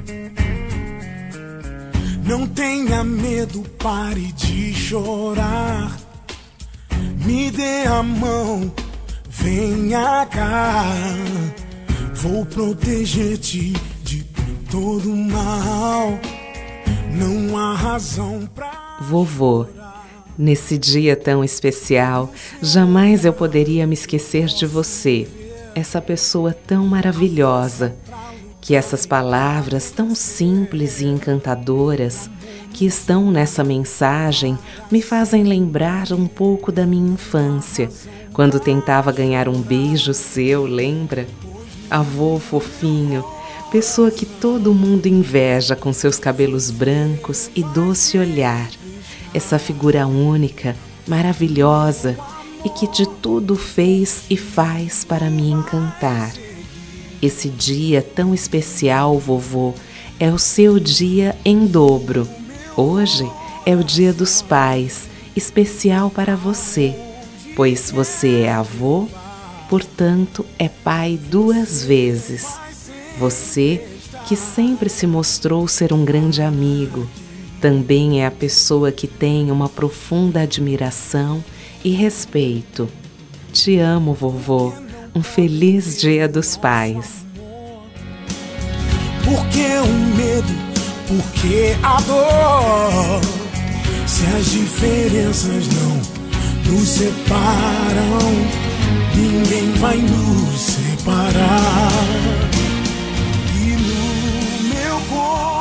Não tenha medo, pare de chorar. Me dê a mão, venha cá. Vou proteger-te de todo mal. Não há razão pra... Vovô, nesse dia tão especial, jamais eu poderia me esquecer de você, essa pessoa tão maravilhosa, que essas palavras tão simples e encantadoras que estão nessa mensagem me fazem lembrar um pouco da minha infância, quando tentava ganhar um beijo seu, lembra? Avô fofinho, pessoa que todo mundo inveja com seus cabelos brancos e doce olhar, essa figura única, maravilhosa e que de tudo fez e faz para me encantar. Esse dia tão especial, vovô, é o seu dia em dobro. Hoje é o Dia dos Pais, especial para você, pois você é avô, portanto é pai 2 vezes. Você, que sempre se mostrou ser um grande amigo, também é a pessoa que tem uma profunda admiração e respeito. Te amo, vovô. Um feliz Dia dos Pais. Por que o medo? Por que a dor? Se as diferenças não nos separam, ninguém vai nos separar. E no meu corpo